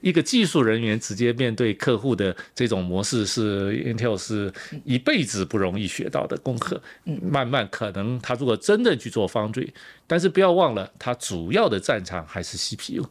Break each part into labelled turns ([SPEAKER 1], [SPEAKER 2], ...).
[SPEAKER 1] 一个技术人员直接面对客户的这种模式，是 Intel 是一辈子不容易学到的功课。慢慢可能他如果真的去做 Foundry， 但是不要忘了，他主要的战场还是 CPU。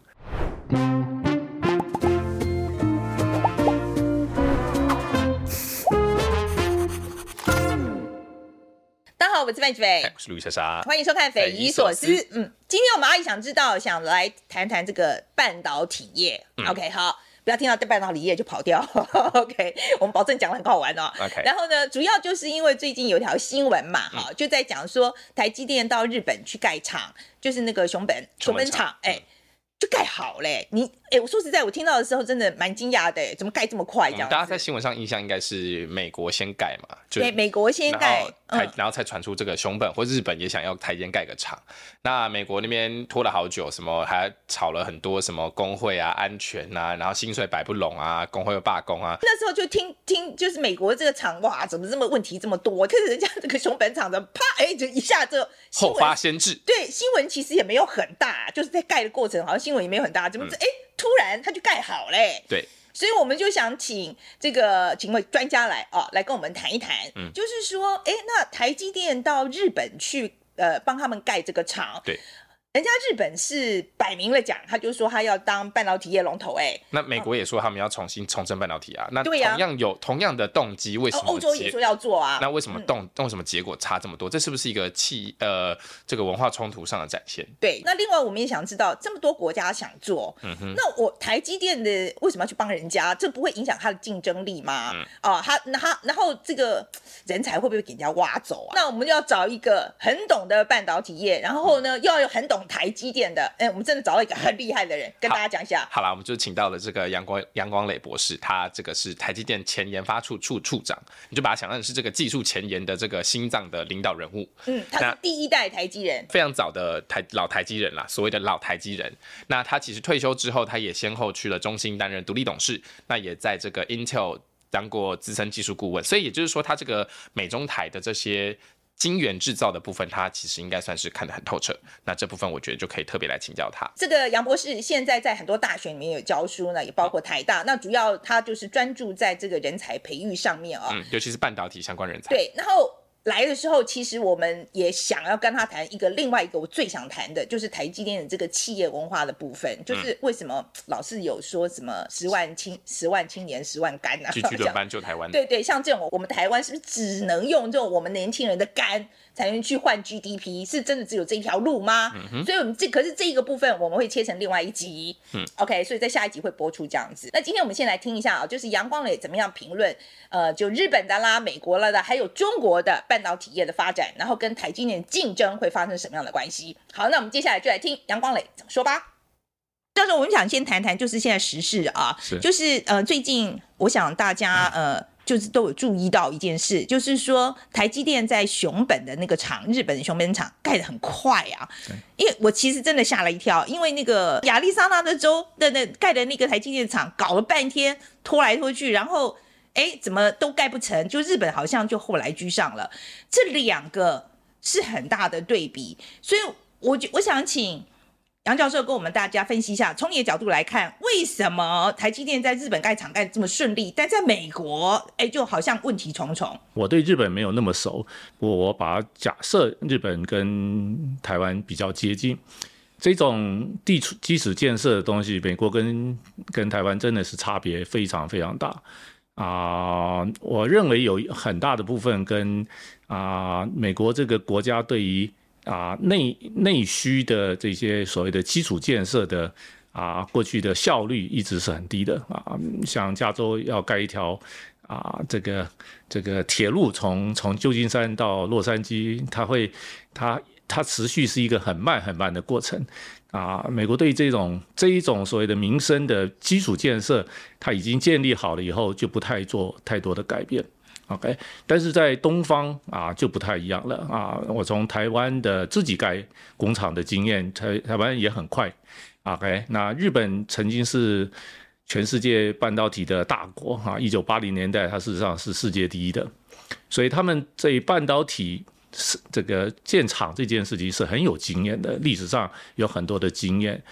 [SPEAKER 2] 大家好，我是范琪斐，
[SPEAKER 3] 我是路易莎莎，
[SPEAKER 2] 欢迎收看《匪夷所思》。今天我们阿姨想知道，想来谈谈这个半导体业。OK， 好，不要听到半导体业就跑掉。OK， 我们保证讲得很好玩哦。
[SPEAKER 3] OK，
[SPEAKER 2] 然后呢，主要就是因为最近有条新闻嘛，就在讲说台积电到日本去盖厂，就是那个熊本厂，就盖好嘞。我说实在，我听到的时候真的蛮惊讶的，怎么盖这么快这样子？
[SPEAKER 3] 大家在新闻上印象应该是美国先盖嘛，
[SPEAKER 2] 对，美国先盖，
[SPEAKER 3] 然后才传出这个熊本或日本也想要台积盖个厂。那美国那边拖了好久，什么还吵了很多什么工会啊、安全啊，然后薪水摆不拢啊，工会又罢工啊。
[SPEAKER 2] 那时候就听，就是美国这个厂哇，怎么这么问题这么多？可是人家这个熊本厂的啪，就一下就
[SPEAKER 3] 后发先至。
[SPEAKER 2] 对，新闻其实也没有很大，就是在盖的过程好像新闻也没有很大，怎么突然它就盖好嘞？
[SPEAKER 3] 对。
[SPEAKER 2] 所以我们就想请位专家来跟我们谈一谈，就是说，那台积电到日本去帮他们盖这个厂，
[SPEAKER 3] 对，
[SPEAKER 2] 人家日本是摆明了讲，他就说他要当半导体业龙头，
[SPEAKER 3] 那美国也说他们要重新重振半导体啊，那同样的动机，为什么
[SPEAKER 2] 欧洲也说要做啊？
[SPEAKER 3] 那为什么为什么结果差这么多？这是不是一个这个文化冲突上的展现？
[SPEAKER 2] 对，那另外我们也想知道，这么多国家想做，那我台积电的为什么要去帮人家？这不会影响他的竞争力吗？然后这个人才会不会给人家挖走啊？那我们就要找一个很懂的半导体业，然后呢又要有很懂台积电的，我们真的找到一个很厉害的人，跟大家讲一下。
[SPEAKER 3] 好啦，我们就请到了这个杨光磊博士，他这个是台积电前研发处处长，你就把他想象是这个技术前沿的这个心脏的领导人物。
[SPEAKER 2] 他是第一代台积人，
[SPEAKER 3] 非常早的老台积人啦，所谓的老台积人。那他其实退休之后，他也先后去了中芯担任独立董事，那也在这个 Intel 当过资深技术顾问，所以也就是说，他这个美中台的这些晶圆制造的部分，他其实应该算是看得很透彻。那这部分我觉得就可以特别来请教他。
[SPEAKER 2] 这个杨博士现在在很多大学里面有教书呢，也包括台大。那主要他就是专注在这个人才培育上面
[SPEAKER 3] 尤其是半导体相关人才。
[SPEAKER 2] 对，然后来的时候，其实我们也想要跟他谈另外一个我最想谈的，就是台积电的这个企业文化的部分。就是为什么老是有说什么10万青年10万肝啊？
[SPEAKER 3] 去轮班救台湾。
[SPEAKER 2] 对，像这种我们台湾是不是只能用这种我们年轻人的肝才能去换 GDP？ 是真的只有这一条路吗？所以我们可是这一个部分我们会切成另外一集。OK， 所以在下一集会播出这样子。那今天我们先来听一下就是杨光磊怎么样评论就日本的啦、美国了的，还有中国的半导体业的发展，然后跟台积电竞争会发生什么样的关系。好，那我们接下来就来听杨光磊怎么说吧。到时候我们想先谈谈就是现在时事啊，就是最近我想大家就是都有注意到一件事，就是说台积电在熊本的那个厂，日本的熊本厂盖得很快啊。因为我其实真的吓了一跳，因为那个亚利桑那的州的盖的那个台积电厂搞了半天，拖来拖去，然后怎么都盖不成，就日本好像就后来居上了。这两个是很大的对比，所以我想请杨教授跟我们大家分析一下，从你的角度来看，为什么台积电在日本盖厂盖这么顺利，但在美国就好像问题重重。
[SPEAKER 1] 我对日本没有那么熟，我把它假设日本跟台湾比较接近，这种基础建设的东西，美国跟台湾真的是差别非常非常大。我认为有很大的部分跟美国这个国家对于内需的这些所谓的基础建设的过去的效率一直是很低的像加州要盖一条这个铁路从旧金山到洛杉矶，它持续是一个很慢很慢的过程美国对这一种所谓的民生的基础建设，它已经建立好了以后，就不太做太多的改变。OK， 但是在东方就不太一样了我从台湾的自己盖工厂的经验，台湾也很快。OK， 那日本曾经是全世界半导体的大国1980年代，它事实上是世界第一的，所以他们对半导体这个建厂这件事情是很有经验的，历史上有很多的经验。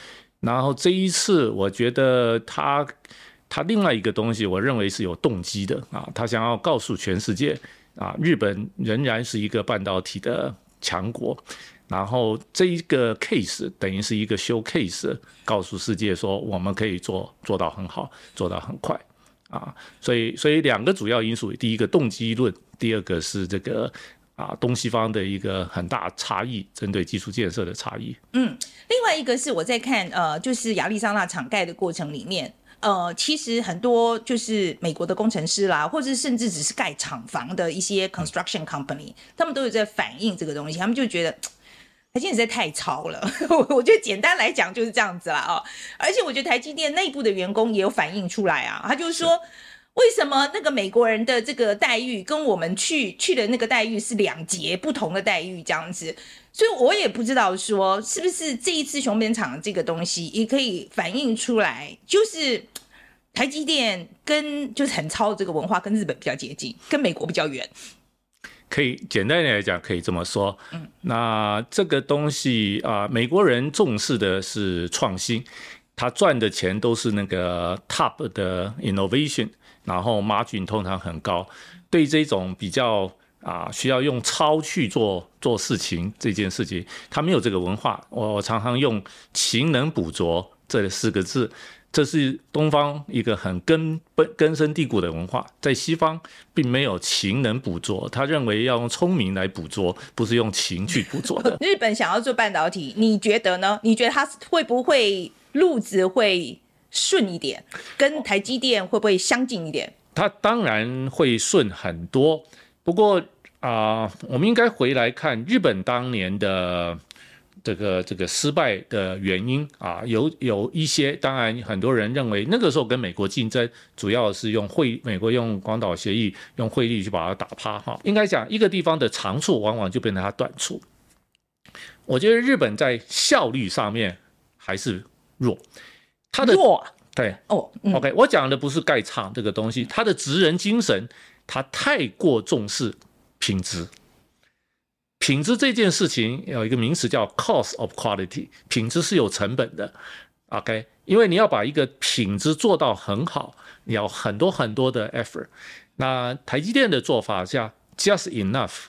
[SPEAKER 1] 然后这一次我觉得他另外一个东西，我认为是有动机的啊，他想要告诉全世界啊，日本仍然是一个半导体的强国。然后这一个 case 等于是一个 showcase， 告诉世界说我们可以做到很好，做到很快啊。所以两个主要因素，第一个动机论，第二个是这个东西方的一个很大差异，针对基础建设的差异。
[SPEAKER 2] 另外一个是我在看就是亚利桑那厂盖的过程里面。其实很多就是美国的工程师啦，或者甚至只是盖厂房的一些 construction company， 他们都有在反映这个东西，他们就觉得台积电实在太糙了。我觉得简单来讲就是这样子啦哦。而且我觉得台积电内部的员工也有反映出来啊，他就是说为什么那个美国人的这个待遇跟我们去的那个待遇是两截不同的待遇这样子。所以我也不知道说是不是这一次熊本厂这个东西也可以反映出来，就是台积电跟就是很糙的这个文化跟日本比较接近，跟美国比较远。
[SPEAKER 1] 可以简单来讲，可以这么说。那这个东西美国人重视的是创新，他赚的钱都是那个 top 的 innovation， 然后 margin 通常很高。对这种比较需要用抄去做事情这件事情，他没有这个文化。我常常用勤能补拙这4个字，这是东方一个很根深蒂固的文化，在西方并没有勤能补拙，他认为要用聪明来捕捉，不是用勤去捕捉的。
[SPEAKER 2] 日本想要做半导体，你觉得呢？你觉得他会不会路子会顺一点，跟台积电会不会相近一点？
[SPEAKER 1] 他当然会顺很多，不过我们应该回来看日本当年的这个失败的原因有一些，当然很多人认为那个时候跟美国竞争，主要是美国用广岛协议，用汇率去把它打趴应该讲一个地方的长处，往往就变成它短处。我觉得日本在效率上面还是弱，它的
[SPEAKER 2] 弱
[SPEAKER 1] 对OK， 我讲的不是盖厂这个东西，它的职人精神，它太过重视品质。品质这件事情有一个名词叫 cost of quality， 品质是有成本的 OK， 因为你要把一个品质做到很好，你要很多很多的 effort。 那台积电的做法叫 just enough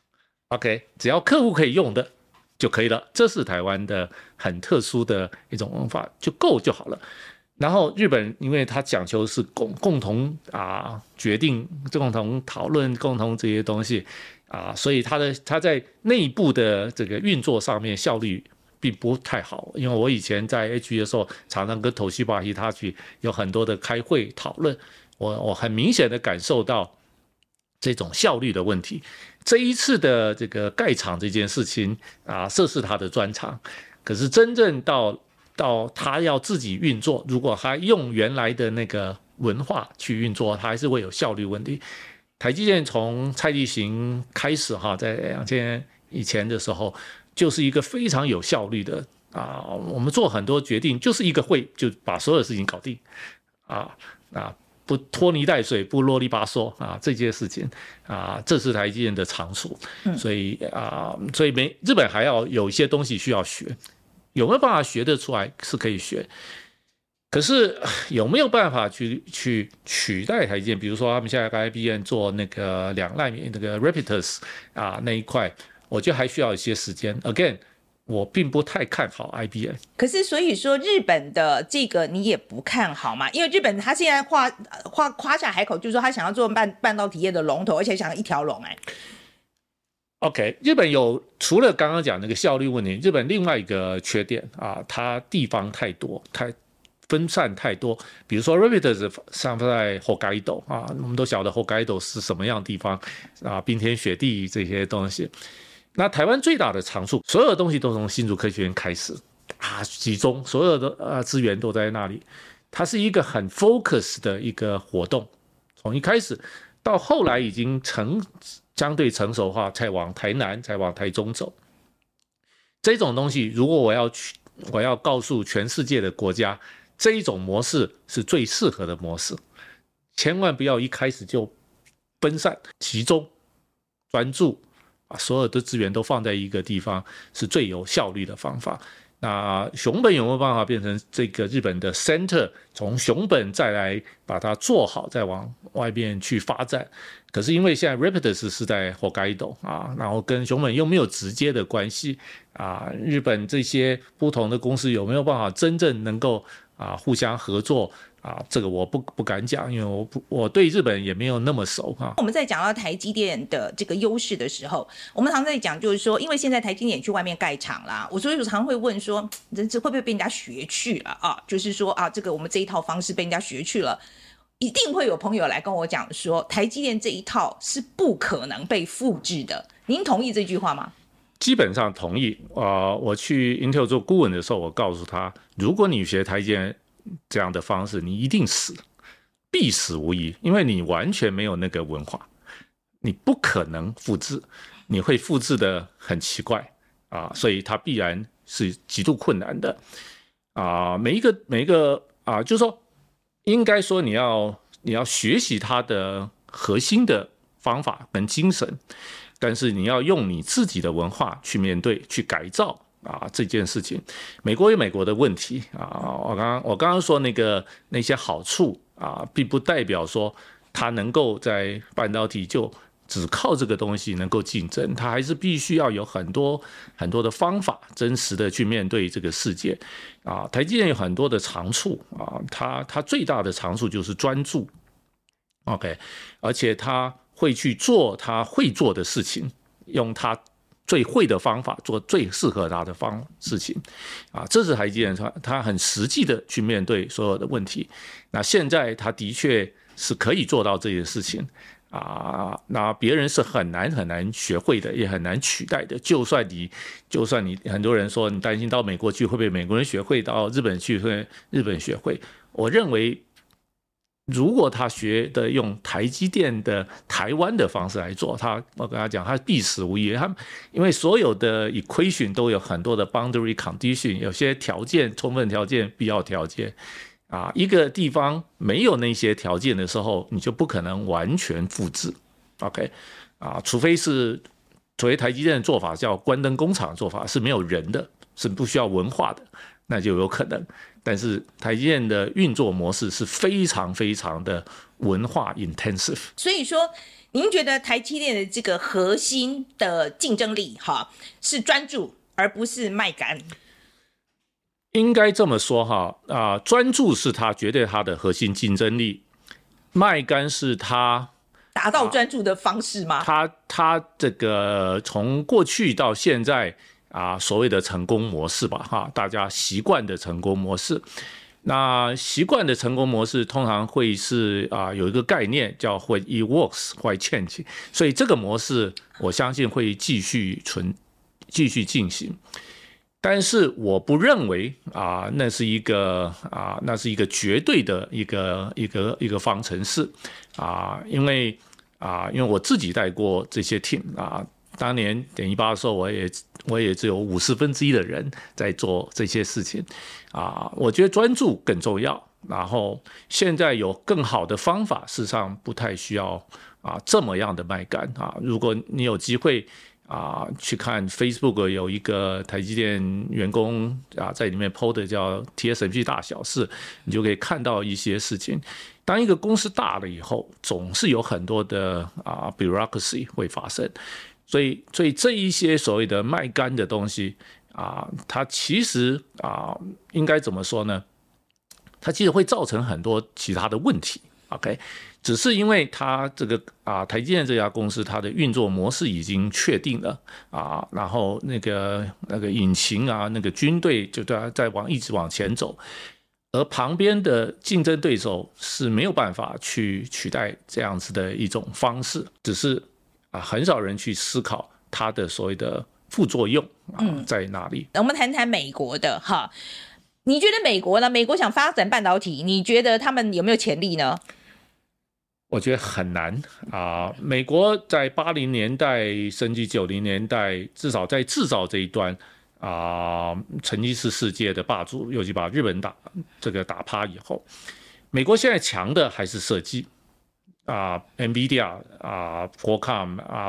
[SPEAKER 1] OK， 只要客户可以用的就可以了，这是台湾的很特殊的一种文法，就够就好了。然后日本因为它讲求是共同决定，共同讨论，共同这些东西所以它在内部的这个运作上面效率并不太好。因为我以前在 HE 的时候，常常跟Toshiba Hitachi有很多的开会讨论，我很明显的感受到这种效率的问题。这一次的这个盖厂这件事情这是他的专长，可是真正到他要自己运作，如果他用原来的那个文化去运作，他还是会有效率问题。台积电从蔡力行开始在2000年以前的时候，就是一个非常有效率的我们做很多决定就是一个会就把所有事情搞定不拖泥带水，不啰里吧嗦这件事情这是台积电的长处。所以日本还要有一些东西需要学，有没有办法学得出来是可以学，可是有没有办法去取代台积电？比如说他们现在跟 IBM 做那个2奈米那个 Rapidus 那一块，我觉得还需要一些时间。Again， 我并不太看好 IBM。可
[SPEAKER 2] 是所以说日本的这个你也不看好嘛？因为日本他现在夸下海口，就是说他想要做半导体业的龙头，而且想要一条龙
[SPEAKER 1] OK， 日本有除了刚刚讲那个效率问题，日本另外一个缺点它地方太多，太分散太多。比如说 Rapidus 上在 Hokkaido 我们都晓得 Hokkaido 是什么样的地方冰天雪地这些东西。那台湾最大的长处，所有的东西都从新竹科学院开始集中，所有的资源都在那里。它是一个很 focus 的一个活动，从一开始到后来已经相对成熟化，才往台南，才往台中走。这种东西，如果我要告诉全世界的国家，这一种模式是最适合的模式，千万不要一开始就分散，集中专注，把所有的资源都放在一个地方，是最有效率的方法。 那熊本有没有办法变成这个日本的 center， 从熊本再来把它做好，再往外边去发展？可是因为现在 Rapidus 是在 Hokkaido 啊，然后跟熊本又没有直接的关系啊，日本这些不同的公司有没有办法真正能够互相合作？这个我不敢讲，因为我对日本也没有那么熟
[SPEAKER 2] 我们在讲到台积电的这个优势的时候，我们常在讲，就是说，因为现在台积电去外面盖厂啦，所以我常会问说，这会不会被人家学去了啊？就是说这个我们这一套方式被人家学去了，一定会有朋友来跟我讲说，台积电这一套是不可能被复制的。您同意这句话吗？
[SPEAKER 1] 基本上同意。我去 Intel 做顾问的时候，我告诉他，如果你学台积电这样的方式，你一定死，必死无疑，因为你完全没有那个文化，你不可能复制，你会复制的很奇怪所以它必然是极度困难的每一个就是说，应该说你要学习它的核心的方法跟精神，但是你要用你自己的文化去面对，去改造这件事情。美国有美国的问题我刚刚说那些好处并不代表说它能够在半导体就只靠这个东西能够竞争，它还是必须要有很多很多的方法，真实的去面对这个世界台积电有很多的长处它最大的长处就是专注 ，OK， 而且它会去做他会做的事情，用他最会的方法做最适合他的事情这是台积电他很实际的去面对所有的问题。那现在他的确是可以做到这件事情那别人是很难学会的，也很难取代的。就算你很多人说你担心到美国去会被美国人学会，到日本去会日本学会，我认为如果他学的用台积电的台湾的方式来做，我跟他讲，他必死无疑。因为所有的 equation 都有很多的 boundary condition， 有些条件、充分条件、必要条件一个地方没有那些条件的时候，你就不可能完全复制。OK，除非台积电的做法叫关灯工厂的做法，是没有人的，是不需要文化的，那就有可能。但是台积电的运作模式是非常非常的文化 intensive，
[SPEAKER 2] 所以说您觉得台积电的这个核心的竞争力是专注而不是卖干？
[SPEAKER 1] 应该这么说专注是绝对它的核心竞争力，卖干是它
[SPEAKER 2] 达到专注的方式吗？
[SPEAKER 1] 它这个从过去到现在所谓的成功模式吧大家习惯的成功模式。那习惯的成功模式通常会是有一个概念叫 When it works, why change， 所以这个模式我相信会继续进行。但是我不认为那是一个绝对的一个方程式因为我自己带过这些 team当年.18的时候，我也只有1/50的人在做这些事情我觉得专注更重要。然后现在有更好的方法，事实上不太需要这么样的卖干如果你有机会去看 Facebook 有一个台积电员工在里面 PO 的叫 TSMC 大小事，你就可以看到一些事情。当一个公司大了以后，总是有很多的bureaucracy 会发生。所以这一些所谓的卖干的东西它其实应该怎么说呢？它其实会造成很多其他的问题。OK， 只是因为它这个台积电这家公司它的运作模式已经确定了然后那个引擎那个军队就一直往前走，而旁边的竞争对手是没有办法去取代这样子的一种方式，只是很少人去思考它的所谓的副作用在哪里。
[SPEAKER 2] 我们谈谈美国的你觉得美国呢？美国想发展半导体，你觉得他们有没有潜力呢？
[SPEAKER 1] 我觉得很难美国在80年代甚至90年代，至少在制造这一端曾经是世界的霸主，尤其把日本打趴以后，美国现在强的还是设计NVIDIA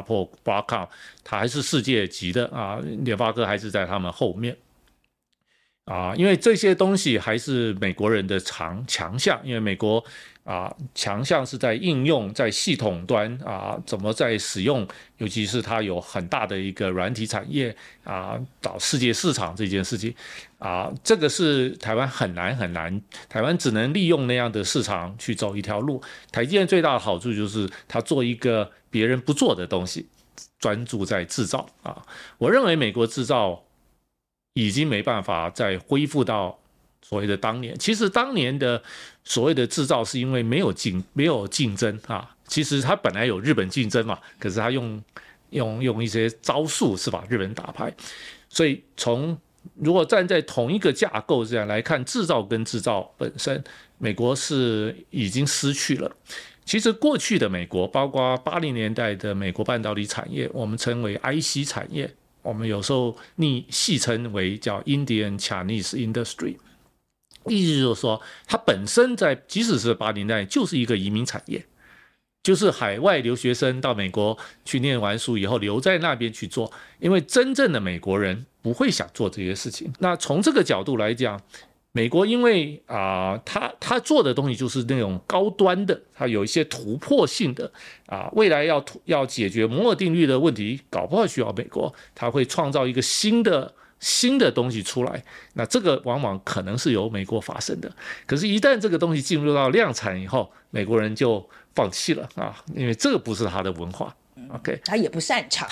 [SPEAKER 1] Qualcomm、Apple、Broadcom， 它还是世界级的联发科还是在他们后面。 因为这些东西还是美国人的强项，因为美国强项是在应用，在系统端怎么在使用，尤其是它有很大的一个软体产业找世界市场这件事情这个是台湾很难，台湾只能利用那样的市场去走一条路。台积电最大的好处就是它做一个别人不做的东西，专注在制造我认为美国制造已经没办法再恢复到所谓的当年。其实当年的所谓的制造是因为没有竞争其实它本来有日本竞争嘛，可是它用一些招数是把日本打败。所以如果站在同一个架构这样来看，制造跟制造本身，美国是已经失去了。其实过去的美国，包括80年代的美国半导体产业，我们称为 IC 产业，我们有时候戏称为叫 Indian Chinese Industry， 意思就是说它本身即使是80年代就是一个移民产业，就是海外留学生到美国去念完书以后留在那边去做，因为真正的美国人不会想做这些事情。那从这个角度来讲，美国因为他做的东西就是那种高端的，他有一些突破性的未来要解决摩尔定律的问题，搞不好需要美国，他会创造一个新的东西出来。那这个往往可能是由美国发生的，可是一旦这个东西进入到量产以后，美国人就放弃了因为这个不是他的文化，OK，
[SPEAKER 2] 他也不擅长，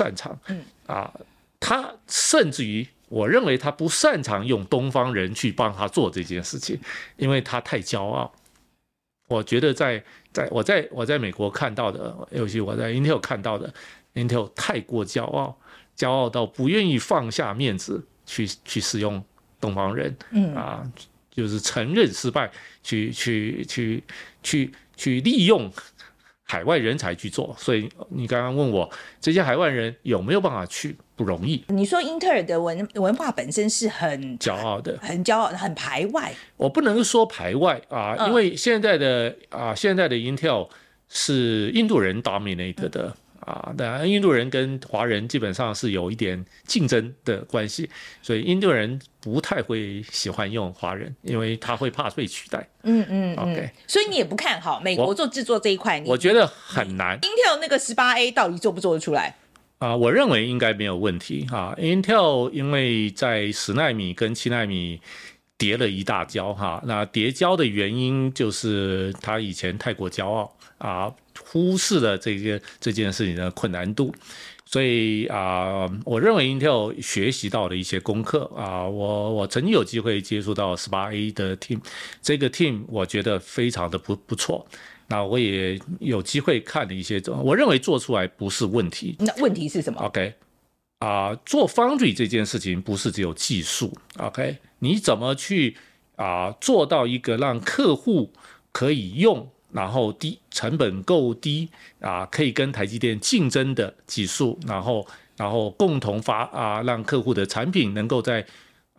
[SPEAKER 1] 他甚至于我认为他不擅长用东方人去帮他做这件事情，因为他太骄傲。我觉得我在美国看到的，尤其我在 Intel 看到的 ，Intel 太过骄傲到不愿意放下面子去使用东方人，就是承认失败，去利用海外人才去做。所以你刚刚问我这些海外人有没有办法去，不容易。
[SPEAKER 2] 你说英特尔的文化本身是很
[SPEAKER 1] 骄傲的，
[SPEAKER 2] 很排外。
[SPEAKER 1] 我不能说排外因为现在的Intel 是印度人 dominate 的当然印度人跟华人基本上是有一点竞争的关系，所以印度人不太会喜欢用华人，因为他会怕被取代。OK，
[SPEAKER 2] 所以你也不看好美国做制作这一块？
[SPEAKER 1] 我觉得很难。
[SPEAKER 2] Intel 那个18A 到底做不做得出来？
[SPEAKER 1] 我认为应该没有问题Intel 因为在10奈米跟7奈米跌了一大跤那跌跤的原因就是他以前太过骄傲忽视了这件事情的困难度。所以我认为 Intel 学习到了一些功课我曾经有机会接触到 18A 的 team， 这个 team 我觉得非常的不错。那我也有机会看了一些，我认为做出来不是问题。
[SPEAKER 2] 那问题是什么
[SPEAKER 1] ？OK，做 Foundry 这件事情不是只有技术 ，OK， 你怎么去做到一个让客户可以用，然后成本够低可以跟台积电竞争的技术，然后共同让客户的产品能够在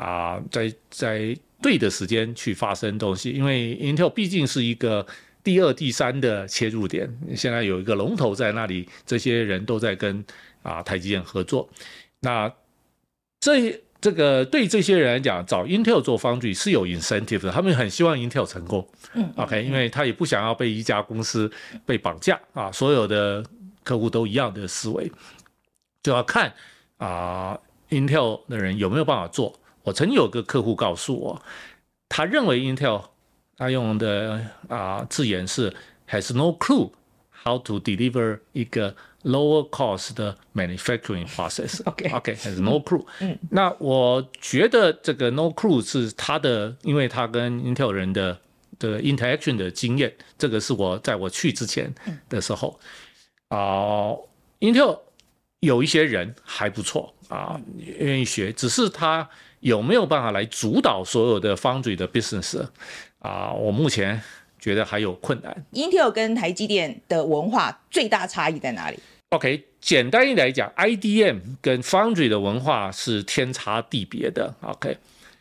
[SPEAKER 1] 对的时间去发生东西，因为 Intel 毕竟是一个第2、第3的切入点，现在有一个龙头在那里，这些人都在跟台积电合作。那这个对这些人来讲，找 Intel 做 Foundry 是有 incentive 的，他们很希望 Intel 成功。OK， 因为他也不想要被一家公司被绑架所有的客户都一样的思维，就要看Intel 的人有没有办法做。我曾经有个客户告诉我，他认为 Intel 他用的字眼是 has no clue how to deliver 一个 lower cost 的 manufacturing process。OK， has no clue。那我觉得这个 no clue 是因为他跟 Intel 人的 interaction 的经验，这个是在我去之前的时候Intel 有一些人还不错愿意学，只是他有没有办法来主导所有的 Foundry 的 business我目前觉得还有困难。
[SPEAKER 2] Intel 跟台积电的文化最大差异在哪里？
[SPEAKER 1] OK， 简单一来讲 IDM 跟 Foundry 的文化是天差地别的。OK，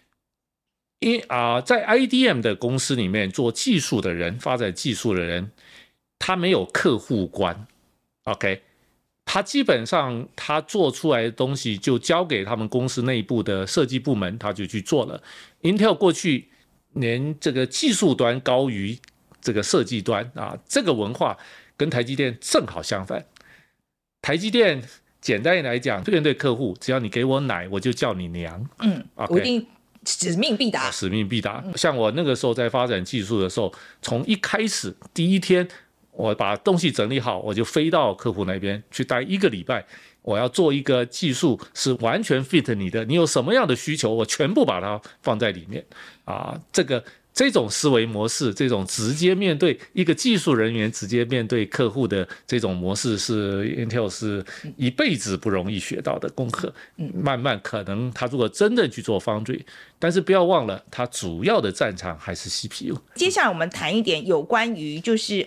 [SPEAKER 1] 在 IDM 的公司里面做技术的人，发展技术的人，他没有客户观。OK， 他基本上他做出来的东西就交给他们公司内部的设计部门，他就去做了。Intel 过去连这个技术端高于这个设计端啊，这个文化跟台积电正好相反。台积电简单来讲，面对客户，只要你给我奶，我就叫你娘。
[SPEAKER 2] 我一定使命必达。
[SPEAKER 1] 使命必达。像我那个时候在发展技术的时候，从一开始第一天，我把东西整理好，我就飞到客户那边去待1个礼拜。我要做一个技术是完全 fit 你的，你有什么样的需求，我全部把它放在里面啊。这种思维模式，这种直接面对一个技术人员直接面对客户的这种模式，是 Intel 是一辈子不容易学到的功课。慢慢可能他如果真的去做 Foundry， 但是不要忘了，他主要的战场还是 CPU。
[SPEAKER 2] 接下来我们谈一点有关于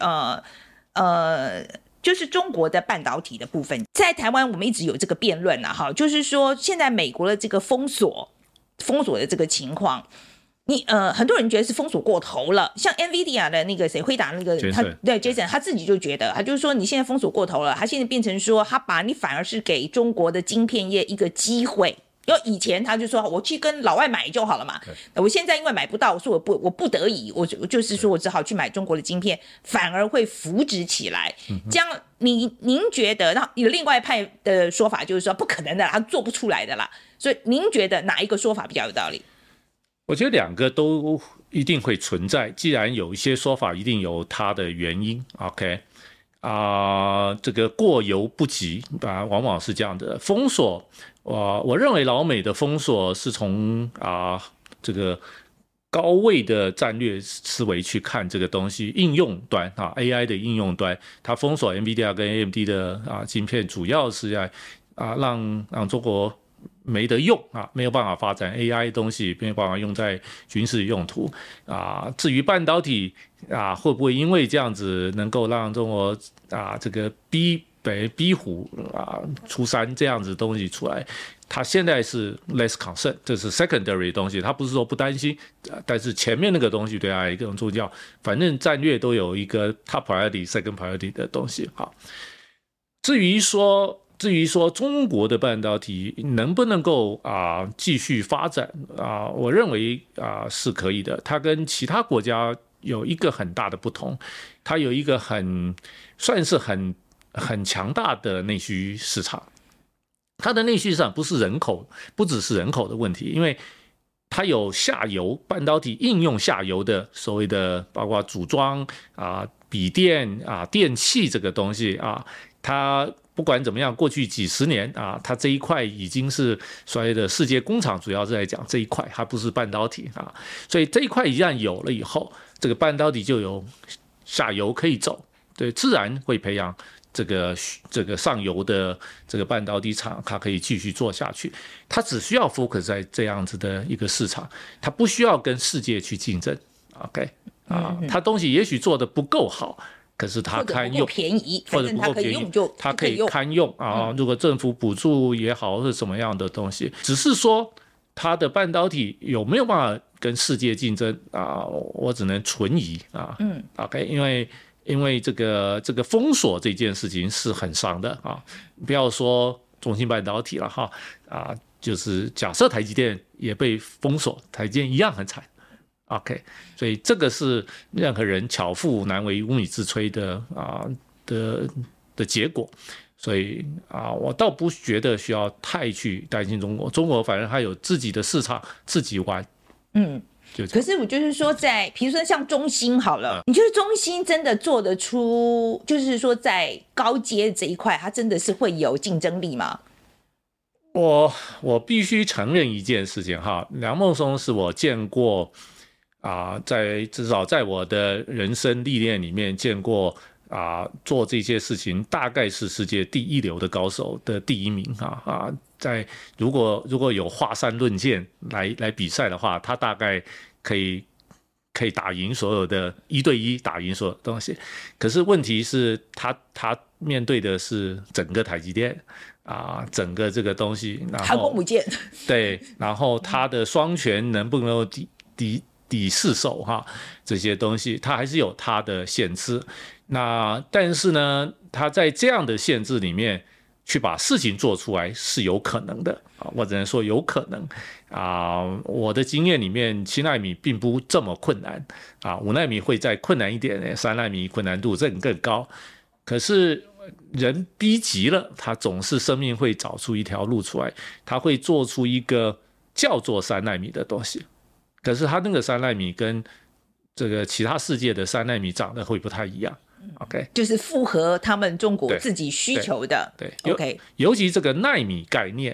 [SPEAKER 2] 就是中国的半导体的部分。在台湾我们一直有这个辩论啊，就是说现在美国的这个封锁的这个情况，很多人觉得是封锁过头了。像 NVIDIA 的那个辉达那个Jason 他自己就觉得，他就是说你现在封锁过头了，他现在变成说他把你反而是给中国的晶片业一个机会。因为以前他就说我去跟老外买就好了嘛，我现在因为买不到，我说我不得已，我就是说我只好去买中国的晶片，反而会扶植起来。这样您觉得，那有另外一派的说法就是说不可能的，他做不出来的啦。所以您觉得哪一个说法比较有道理？
[SPEAKER 1] 我觉得2个都一定会存在，既然有一些说法一定有它的原因 ，OK。这个过犹不及往往是这样的。封锁，我认为老美的封锁是从这个高位的战略思维去看这个东西。应用端AI 的应用端，它封锁 NVIDIA 跟 AMD 的晶片，主要是在让中国没得用没有办法发展 AI 的东西，没有办法用在军事用途至于半导体会不会因为这样子能够让中国这个逼虎出山这样子的东西出来，他现在是 less concern， 这是 secondary 的东西，他不是说不担心，但是前面那个东西对他一个重要，反正战略都有一个 top priority、second priority 的东西。好，至于说中国的半导体能不能够继续发展我认为是可以的。它跟其他国家有一个很大的不同，它有一个算是很强大的内需市场。它的内需市场不只是人口的问题，因为它有下游半导体应用下游的所谓的包括组装笔电电器这个东西它不管怎么样，过去几十年它这一块已经是所谓的世界工厂，主要是在讲这一块，它不是半导体所以这一块一旦有了以后，这个半导体就有下游可以走，对，自然会培养这个上游的这个半导体厂，它可以继续做下去。它只需要 focus 在这样子的一个市场，它不需要跟世界去竞争。OK 它东西也许做得不够好。可是它堪用，
[SPEAKER 2] 便宜，
[SPEAKER 1] 或者不够便宜，它可以堪用如果政府补助也好，或者什么样的东西，只是说它的半导体有没有办法跟世界竞争我只能存疑OK， 因为这个封锁这件事情是很伤的不要说中芯半导体了就是假设台积电也被封锁，台积电一样很惨。OK， 所以这个是任何人巧妇难为无米之炊的结果，所以我倒不觉得需要太去担心中国。中国反正它有自己的市场，自己玩。
[SPEAKER 2] 可是我就是说比如说像中芯好了，你觉得中芯真的做得出，就是说在高阶这一块，它真的是会有竞争力吗？
[SPEAKER 1] 我必须承认一件事情梁孟松是我见过。至少在我的人生历练里面见过做这些事情大概是世界第一流的高手的第一名在如果有华山论剑来比赛的话，他大概可以打赢所有的1对1，打赢所有的东西。可是问题是他面对的是整个台积电整个这个东西，然后
[SPEAKER 2] 航空母舰，
[SPEAKER 1] 对，然后他的双拳能不能够抵四手这些东西，它还是有它的限制。但是呢，它在这样的限制里面去把事情做出来是有可能的啊，我只能说有可能啊。我的经验里面，7奈米并不这么困难啊，5奈米会再困难一点，3奈米困难度更高。可是人逼急了，他总是生命会找出一条路出来，他会做出一个叫做3奈米的东西。可是他那个3奈米跟这个其他世界的3奈米长得会不太一样。OK，
[SPEAKER 2] 就是符合他们中国自己需求的。
[SPEAKER 1] 对
[SPEAKER 2] ，OK，
[SPEAKER 1] 尤其这个奈米概念，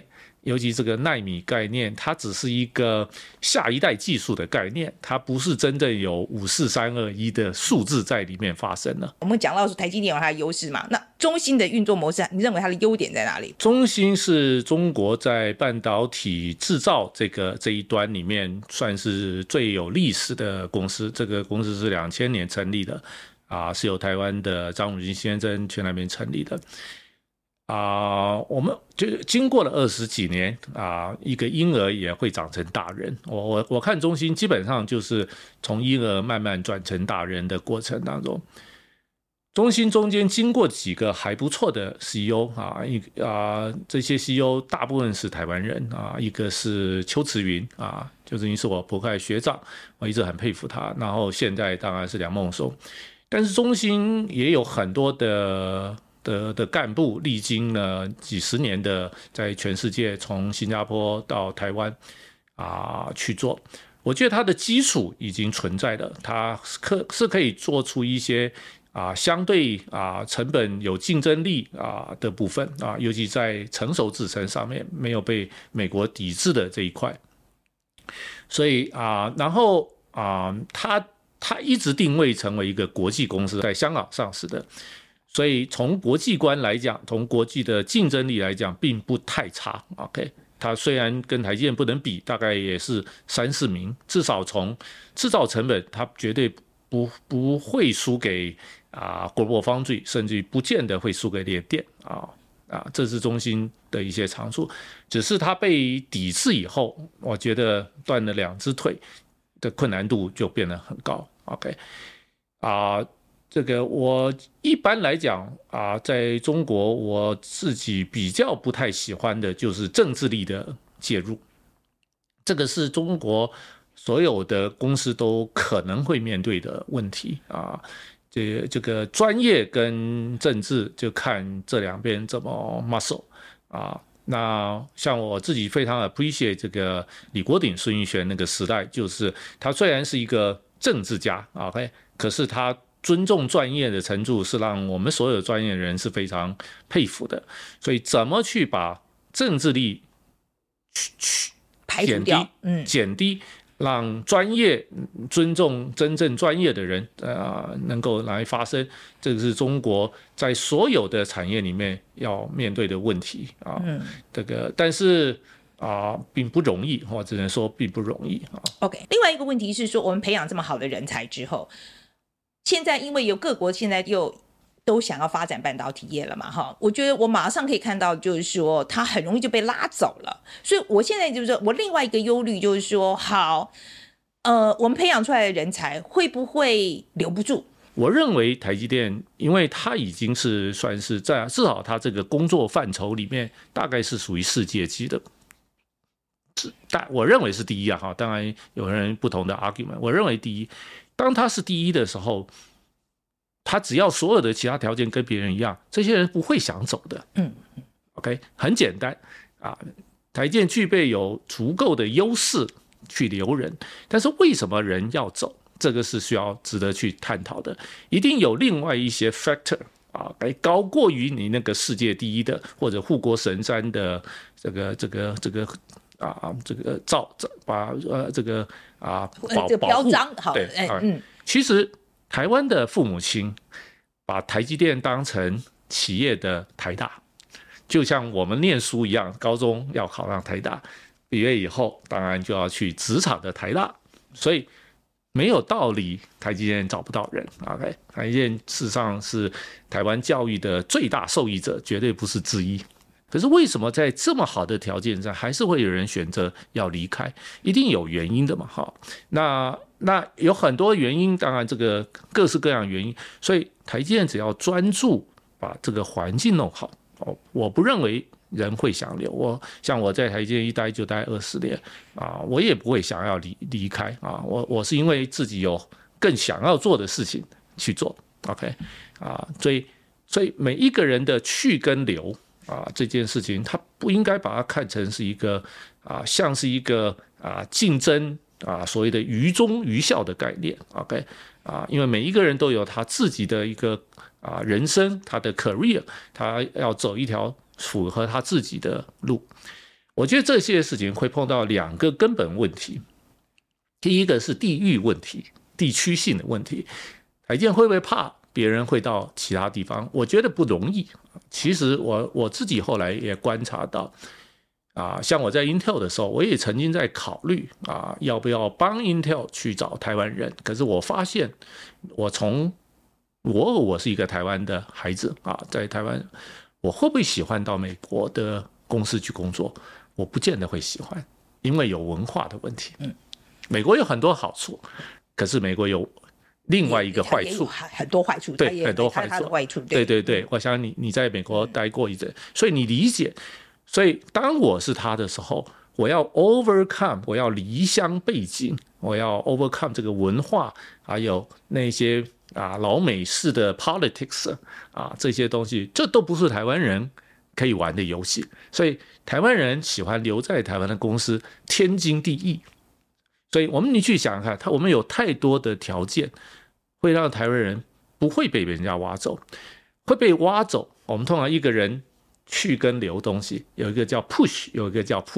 [SPEAKER 1] 它只是一个下一代技术的概念，它不是真正有54321的数字在里面发生了。
[SPEAKER 2] 我们讲到说台积电有它的优势嘛，那中芯的运作模式，你认为它的优点在哪里？
[SPEAKER 1] 中芯是中国在半导体制造这一端里面算是最有历史的公司，这个公司是2000年成立的。是由台湾的张汝京先生去那边成立的。我们就经过了20几年一个婴儿也会长成大人。我看中芯基本上就是从婴儿慢慢转成大人的过程当中。中芯中间经过几个还不错的 CEO 这些 CEO 大部分是台湾人一个是邱慈云邱慈云是我伯克莱学长，我一直很佩服他。然后现在当然是梁孟松。但是中芯也有很多的干部，历经了几十年的在全世界从新加坡到台湾去做。我觉得它的基础已经存在了，它是可以做出一些相对成本有竞争力的部分尤其在成熟制程上面没有被美国抵制的这一块。所以然后它一直定位成为一个国际公司，在香港上市的，所以从国际观来讲，从国际的竞争力来讲，并不太差。OK， 它虽然跟台积电不能比，大概也是3、4名，至少从制造成本，它绝对不会输给Global Foundry， 甚至于不见得会输给联电这是中芯的一些长处。只是它被抵制以后，我觉得断了2只腿的困难度就变得很高。OK， 这个我一般来讲在中国我自己比较不太喜欢的就是政治力的介入，这个是中国所有的公司都可能会面对的问题这个专业跟政治就看这两边怎么 muscle 那像我自己非常 appreciate 这个李国鼎、孙运璇那个时代，就是他虽然是一个政治家，OK， 可是他尊重专业的程度是让我们所有专业人是非常佩服的。所以怎么去把政治力
[SPEAKER 2] 排除掉，
[SPEAKER 1] 减低，让专业尊重真正专业的人能够来发声，这个是中国在所有的产业里面要面对的问题这个但是并不容易，我只能说并不容易
[SPEAKER 2] OK， 另外一个问题是说，我们培养这么好的人才之后，现在因为有各国现在又都想要发展半导体业了嘛我觉得我马上可以看到就是说它很容易就被拉走了。所以我现在就是说我另外一个忧虑就是说好我们培养出来的人才会不会留不住。
[SPEAKER 1] 我认为台积电因为它已经是算是在至少它这个工作范畴里面大概是属于世界级的，我认为是第一当然有人不同的 argument， 我认为第一，当它是第一的时候，他只要所有的其他条件跟别人一样，这些人不会想走的。OK， 很简单台积电具备有足够的优势去留人，但是为什么人要走，这个是需要值得去探讨的。一定有另外一些 factor高过于你那个世界第一的或者护国神山的这个把这个
[SPEAKER 2] 标章好
[SPEAKER 1] 对其实台湾的父母亲把台积电当成企业的台大，就像我们念书一样，高中要考上台大，毕业以后当然就要去职场的台大，所以没有道理台积电找不到人。OK， 台积电事实上是台湾教育的最大受益者，绝对不是之一。可是为什么在这么好的条件下，还是会有人选择要离开？一定有原因的嘛，那有很多原因，当然这个各式各样的原因。所以台积电只要专注把这个环境弄好， 我不认为人会想留。像我在台积电一待就待20年啊，我也不会想要离开啊。我是因为自己有更想要做的事情去做 ，OK 啊，所以每一个人的去跟留啊这件事情，他不应该把它看成是一个像是一个竞争所谓的于忠于孝的概念 ，OK 因为每一个人都有他自己的一个人生，他的 career， 他要走一条符合他自己的路。我觉得这些事情会碰到2个根本问题，第一个是地域问题、地区性的问题。台积电会不会怕别人会到其他地方？我觉得不容易。其实我自己后来也观察到，像我在 Intel 的时候，我也曾经在考虑要不要帮 Intel 去找台湾人。可是我发现，我是一个台湾的孩子在台湾，我会不会喜欢到美国的公司去工作？我不见得会喜欢，因为有文化的问题。美国有很多好处，可是美国有另外一个坏处，
[SPEAKER 2] 很多坏处，
[SPEAKER 1] 对，很多坏处，对，我想你在美国待过一阵，所以你理解。所以当我是他的时候，我要 overcome， 我要离乡背景，我要 overcome 这个文化，还有那些老美式的 politics 这些东西，这都不是台湾人可以玩的游戏。所以台湾人喜欢留在台湾的公司天经地义。所以你去想想看，我们有太多的条件会让台湾人不会被人家挖走，会被挖走。我们通常一个人去跟留东西，有一个叫 push， 有一个叫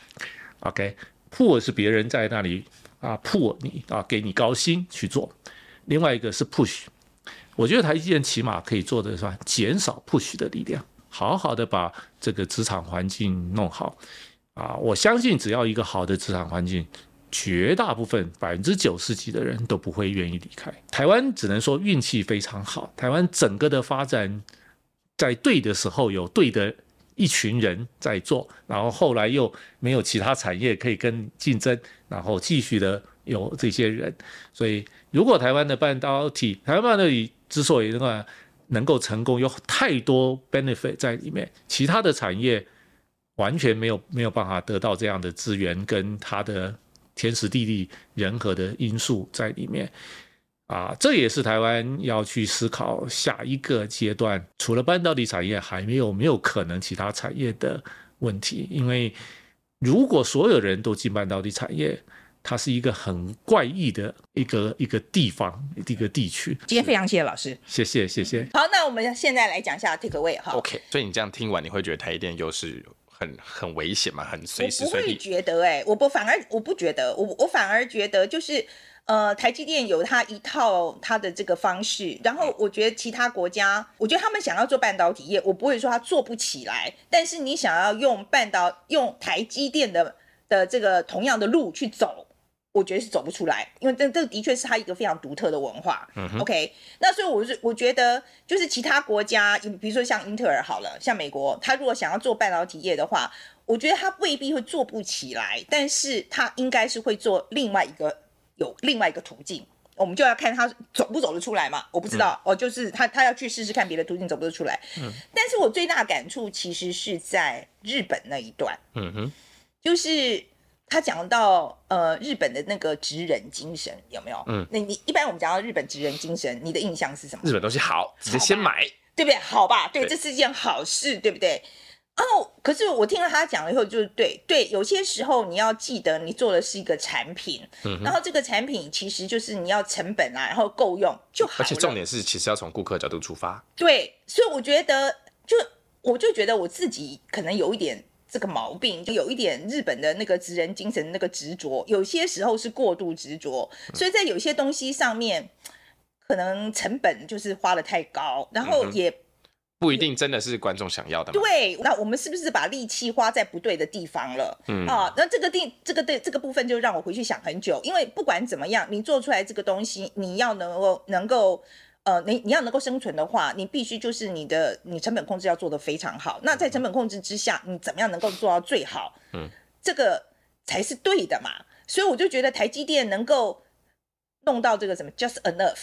[SPEAKER 1] pull。OK，pull 是别人在那里pull 你给你高薪去做，另外一个是 push。我觉得台积电起码可以做的是减少 push 的力量，好好的把这个职场环境弄好我相信只要一个好的职场环境，绝大部分90%几的人都不会愿意离开。台湾只能说运气非常好，台湾整个的发展在对的时候有对的一群人在做，然后后来又没有其他产业可以跟竞争，然后继续的有这些人。所以如果台湾半导体之所以能够成功，有太多 benefit 在里面，其他的产业完全没有办法得到这样的资源跟它的天时地利人和的因素在里面这也是台湾要去思考下一个阶段，除了半导体产业还没有可能其他产业的问题。因为如果所有人都进半导体产业，它是一个很怪异的一个地方，一个地区。
[SPEAKER 2] 今天非常谢谢老师，
[SPEAKER 1] 谢谢。
[SPEAKER 2] 好，那我们现在来讲一下 take away
[SPEAKER 3] OK， 所以你这样听完，你会觉得台积电优势很危险嘛？很随时随地？
[SPEAKER 2] 我不会觉得我不觉得，我反而觉得就是台积电有它一套它的这个方式，然后我觉得其他国家，我觉得他们想要做半导体业，我不会说他做不起来，但是你想要用台积电的这个同样的路去走，我觉得是走不出来，因为这的确是它一个非常独特的文化。OK， 那所以我觉得就是其他国家，比如说像英特尔好了，像美国，他如果想要做半导体业的话，我觉得他未必会做不起来，但是他应该是会做另外一个途径。我们就要看他走不走得出来嘛，我不知道就是他要去试试看别的途径走不走出来。但是我最大的感触其实是在日本那一段，就是他讲到日本的那个职人精神有没有？那你一般我们讲到日本职人精神，你的印象是什么？
[SPEAKER 3] 日本东西好，直接先买，
[SPEAKER 2] 对不对？好吧，对，这是一件好事，对不对？可是我听了他讲了以后，就是对，有些时候你要记得，你做的是一个产品，然后这个产品其实就是你要成本然后够用就好了。
[SPEAKER 3] 而且重点是，其实要从顾客角度出发。
[SPEAKER 2] 对，所以我觉得，我就觉得我自己可能有一点这个毛病，就有一点日本的那个职人精神那个执着，有些时候是过度执着，所以在有些东西上面，可能成本就是花得太高，然后也
[SPEAKER 3] 不一定真的是观众想要的嘛。
[SPEAKER 2] 对，那我们是不是把力气花在不对的地方了？那这个部分就让我回去想很久，因为不管怎么样，你做出来这个东西，你要能够你要能够生存的话，你必须就是你成本控制要做得非常好。那在成本控制之下，你怎么样能够做到最好？这个才是对的嘛。所以我就觉得台积电能够弄到这个什么 just enough。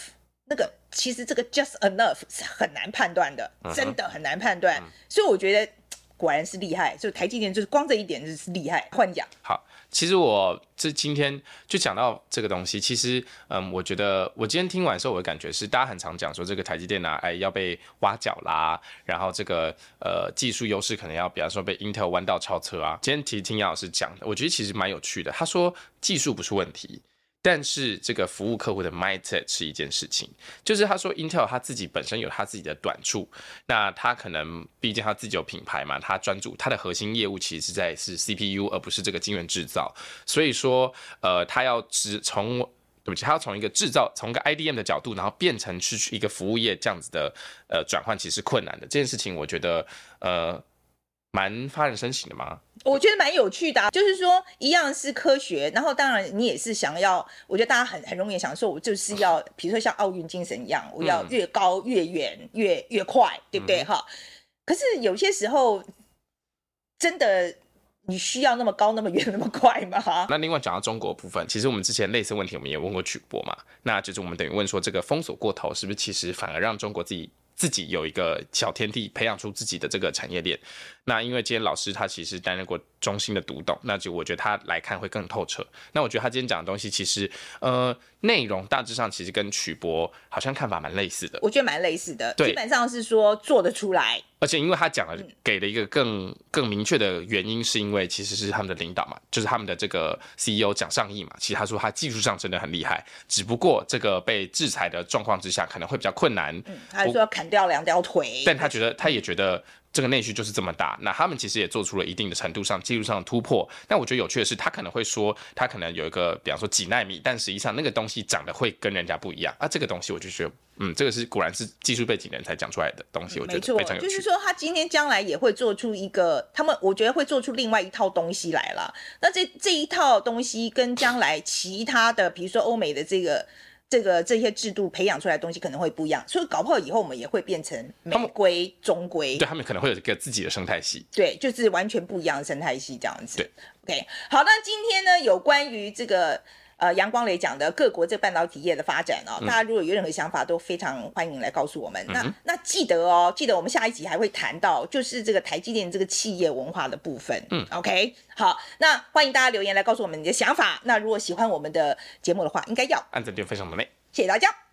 [SPEAKER 2] 那个其实这个 just enough 是很难判断的，真的很难判断。所以我觉得果然是厉害，就台积电就是光这一点就是厉害。换讲
[SPEAKER 3] 好。其实我今天就讲到这个东西，其实我觉得我今天听完的时候，我的感觉是，大家很常讲说这个台积电要被挖角啦，然后这个技术优势可能要，比方说被 Intel 弯道超车啊。今天其实听杨老师讲的，我觉得其实蛮有趣的。他说技术不是问题，但是这个服务客户的 mindset 是一件事情，就是他说 Intel 他自己本身有他自己的短处，那他可能毕竟他自己有品牌嘛，他专注他的核心业务其实是 CPU 而不是这个晶圆制造，所以说他要他要从一个制造，从一个 IDM 的角度，然后变成去一个服务业这样子的转换，其实是困难的。这件事情我觉得蛮发人深省的嘛。
[SPEAKER 2] 我觉得蛮有趣的就是说一样是科学，然后当然你也是想要，我觉得大家很容易想说，我就是要，比如说像奥运精神一样，我要越高越远越快，对不对哈？可是有些时候真的你需要那么高那么远那么快吗？
[SPEAKER 3] 那另外讲到中国部分，其实我们之前类似问题我们也问过曲博嘛，那就是我们等于问说这个封锁过头是不是其实反而让中国自己有一个小天地，培养出自己的这个产业链。那因为今天老师他其实担任过中兴的读懂，那就我觉得他来看会更透彻。那我觉得他今天讲的东西其实内容大致上其实跟曲博好像看法蛮类似的。
[SPEAKER 2] 我觉得蛮类似的，基本上是说做得出来。
[SPEAKER 3] 而且因为他讲了，给了一个更明确的原因，是因为其实是他们的领导嘛，就是他们的这个 CEO 蒋尚义嘛。其实他说他技术上真的很厉害，只不过这个被制裁的状况之下可能会比较困难。
[SPEAKER 2] 他说要砍掉2条腿，
[SPEAKER 3] 但他也觉得这个内需就是这么大，那他们其实也做出了一定的程度上技术上的突破。但我觉得有趣的是，他可能会说他可能有一个比方说几奈米，但实际上那个东西长得会跟人家不一样啊。这个东西我就觉得这个是果然是技术背景的人才讲出来的东西，我觉得非常有趣。
[SPEAKER 2] 就是说他今天将来也会做出一个，我觉得会做出另外一套东西来了。那这一套东西跟将来其他的，比如说欧美的这些制度培养出来的东西可能会不一样，所以搞不好以后我们也会变成美规、中规，
[SPEAKER 3] 对，他们可能会有一个自己的生态系，
[SPEAKER 2] 对，就是完全不一样的生态系这样子。
[SPEAKER 3] 对
[SPEAKER 2] ，OK， 好，那今天呢，有关于这个杨光磊讲的各国这半导体业的发展大家如果有任何想法都非常欢迎来告诉我们。那记得我们下一集还会谈到就是这个台积电这个企业文化的部分。OK， 好，那欢迎大家留言来告诉我们你的想法。那如果喜欢我们的节目的话，应该要
[SPEAKER 3] 按赞、订阅、分享我们内，
[SPEAKER 2] 谢谢大家。